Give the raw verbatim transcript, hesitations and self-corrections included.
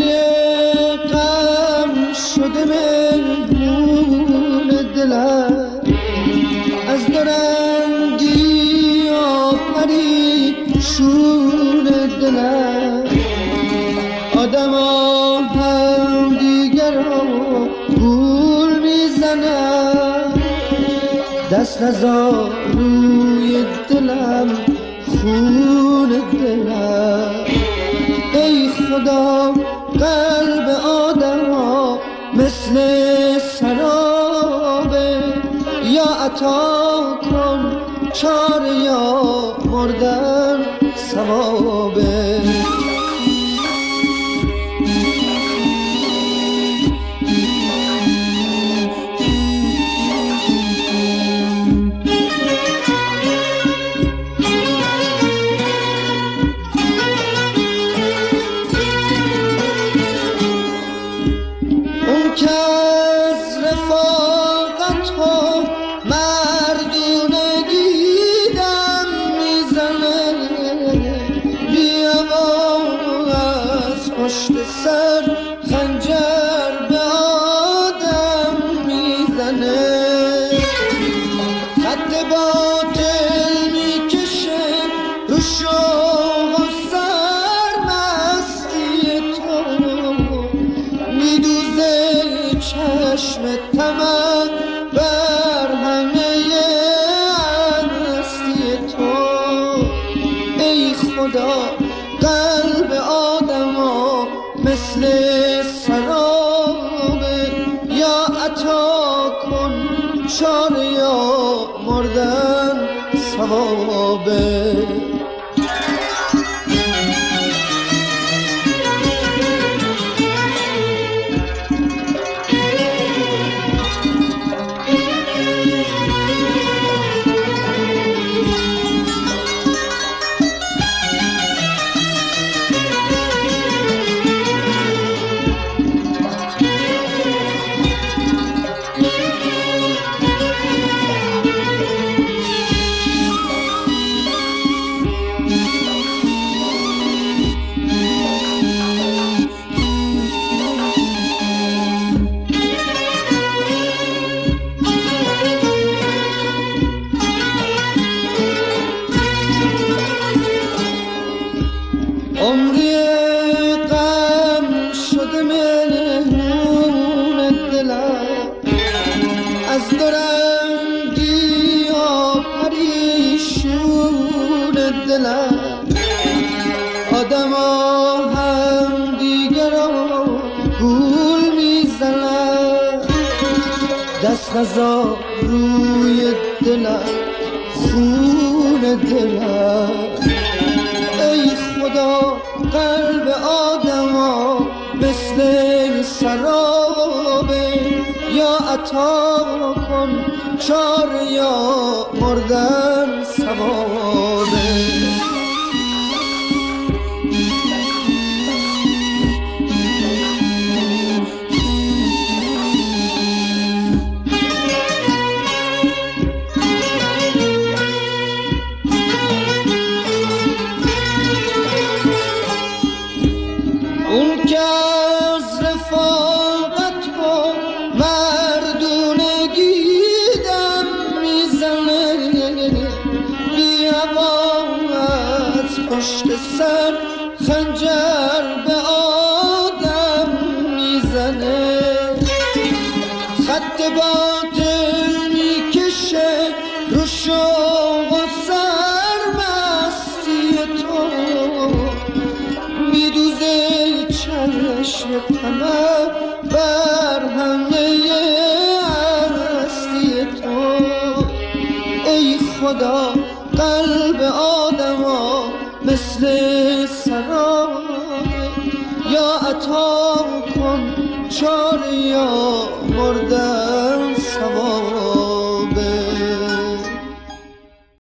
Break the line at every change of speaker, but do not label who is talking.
عمری غم شده مهمون دلم، از دورنگی آفری شور دلم. آدم ها هم دیگر را گول میزنم، دست نزار روی دلم خون دلم. ای خدا قلب آدم ها مثل سرابه، یا عطا کن چاره یا مردن ثوابه. پشت سر خنجر به آدم میزنه، خط باطل میکشه رو شوق و سرمستی تو، میدوزه چشم طمع بر همه هستی تو. ای خدا قلب آدم ها مثل سرابه، یا عطا کن چاره یا مردن ثوابه. عمری غم شده مهمون دلم، از دورنگی آپریشون دلم. آدم ها هم دیگر را گول میزنن، دست نزار روی دلم خون دلم. ای خدا قلب آدم ها مثل سرابه، یا عطا کن چاره یا مردن ثوابه. اون که از رفاقت با مردونگی دم میزنه، بی هوا از پشت سر خنجر به آدم میزنه، خط باطل میکشه رو شوق و سرمستی تو، میدوزه چشم طمع بر همه هستی تو. ای خدا قلب آدم ها مثل سرابه، یا عطا کن چاره یا مردن